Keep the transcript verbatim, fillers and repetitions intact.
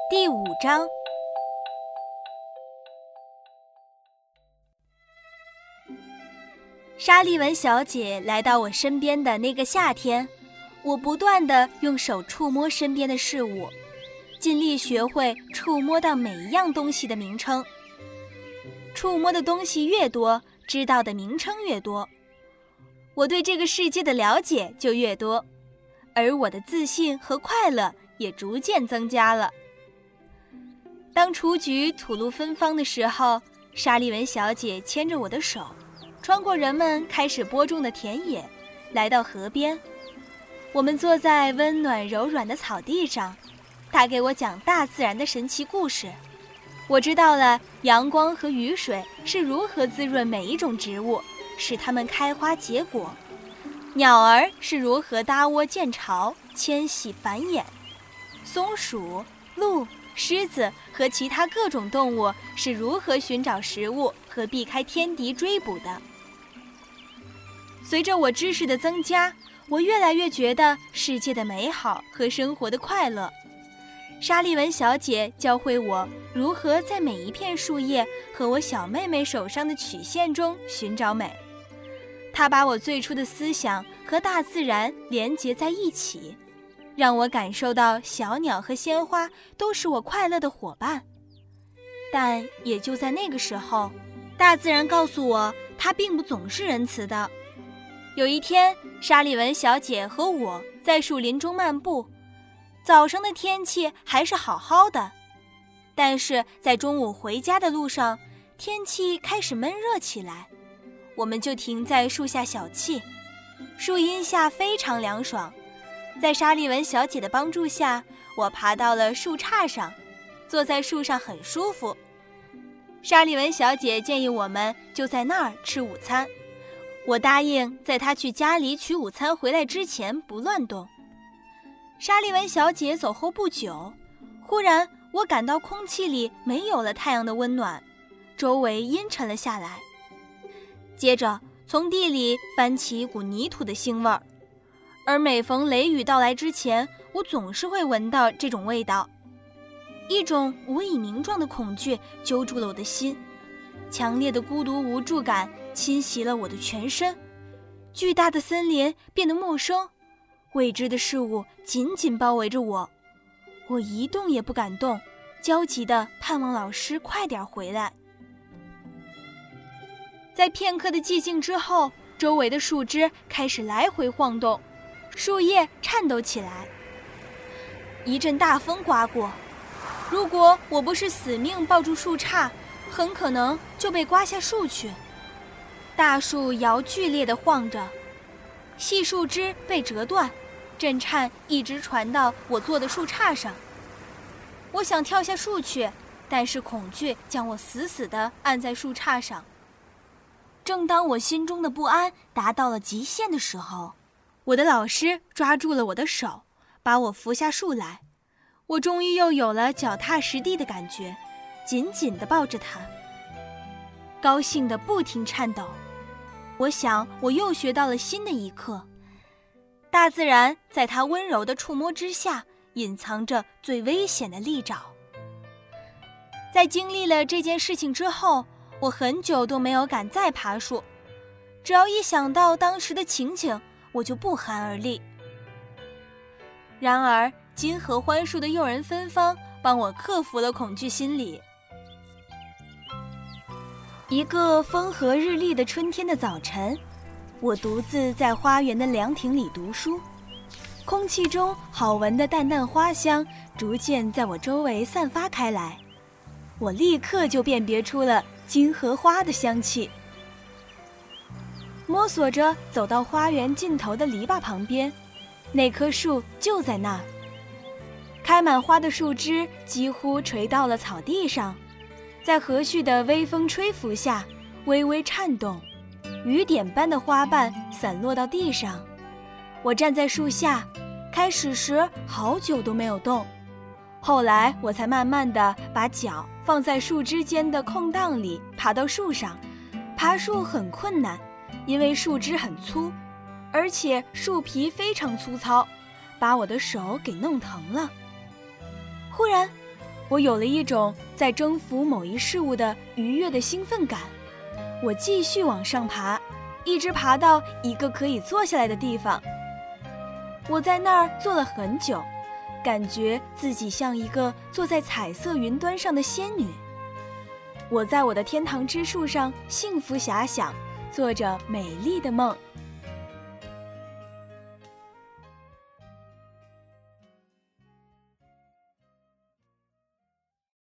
第五章。沙利文小姐来到我身边的那个夏天，我不断地用手触摸身边的事物，尽力学会触摸到每一样东西的名称。触摸的东西越多，知道的名称越多，我对这个世界的了解就越多，而我的自信和快乐也逐渐增加了。当雏菊吐露芬芳的时候，沙利文小姐牵着我的手，穿过人们开始播种的田野，来到河边。我们坐在温暖柔软的草地上，她给我讲大自然的神奇故事。我知道了阳光和雨水是如何滋润每一种植物，使它们开花结果；鸟儿是如何搭窝建巢、迁徙繁衍；松鼠、鹿、狮子和其他各种动物是如何寻找食物和避开天敌追捕的。随着我知识的增加，我越来越觉得世界的美好和生活的快乐。沙利文小姐教会我如何在每一片树叶和我小妹妹手上的曲线中寻找美。她把我最初的思想和大自然连结在一起，让我感受到小鸟和鲜花都是我快乐的伙伴。但也就在那个时候，大自然告诉我，它并不总是仁慈的。有一天，沙利文小姐和我在树林中漫步，早上的天气还是好好的，但是在中午回家的路上，天气开始闷热起来，我们就停在树下小憩。树荫下非常凉爽，在沙利文小姐的帮助下，我爬到了树杈上，坐在树上很舒服。沙利文小姐建议我们就在那儿吃午餐，我答应在她去家里取午餐回来之前不乱动。沙利文小姐走后不久，忽然我感到空气里没有了太阳的温暖，周围阴沉了下来。接着从地里翻起一股泥土的腥味儿，而每逢雷雨到来之前，我总是会闻到这种味道。一种无以名状的恐惧揪住了我的心，强烈的孤独无助感侵袭了我的全身。巨大的森林变得陌生，未知的事物紧紧包围着我，我一动也不敢动，焦急地盼望老师快点回来。在片刻的寂静之后，周围的树枝开始来回晃动，树叶颤抖起来。一阵大风刮过，如果我不是死命抱住树杈，很可能就被刮下树去。大树摇剧烈地晃着，细树枝被折断，震颤一直传到我坐的树杈上。我想跳下树去，但是恐惧将我死死地按在树杈上。正当我心中的不安达到了极限的时候，我的老师抓住了我的手，把我扶下树来。我终于又有了脚踏实地的感觉，紧紧地抱着他，高兴得不停颤抖。我想我又学到了新的一课，大自然在它温柔的触摸之下，隐藏着最危险的利爪。在经历了这件事情之后，我很久都没有敢再爬树，只要一想到当时的情景，我就不寒而栗。然而金合欢树的诱人芬芳帮我克服了恐惧心理。一个风和日丽的春天的早晨，我独自在花园的凉亭里读书，空气中好闻的淡淡花香逐渐在我周围散发开来，我立刻就辨别出了金合花的香气。摸索着走到花园尽头的篱笆旁边，那棵树就在那儿，开满花的树枝几乎垂到了草地上，在和煦的微风吹拂下微微颤动，雨点般的花瓣散落到地上。我站在树下，开始时好久都没有动，后来我才慢慢地把脚放在树枝间的空档里，爬到树上。爬树很困难，因为树枝很粗，而且树皮非常粗糙，把我的手给弄疼了。忽然我有了一种在征服某一事物的愉悦的兴奋感。我继续往上爬，一直爬到一个可以坐下来的地方。我在那儿坐了很久，感觉自己像一个坐在彩色云端上的仙女。我在我的天堂之树上幸福遐想，做着美丽的梦。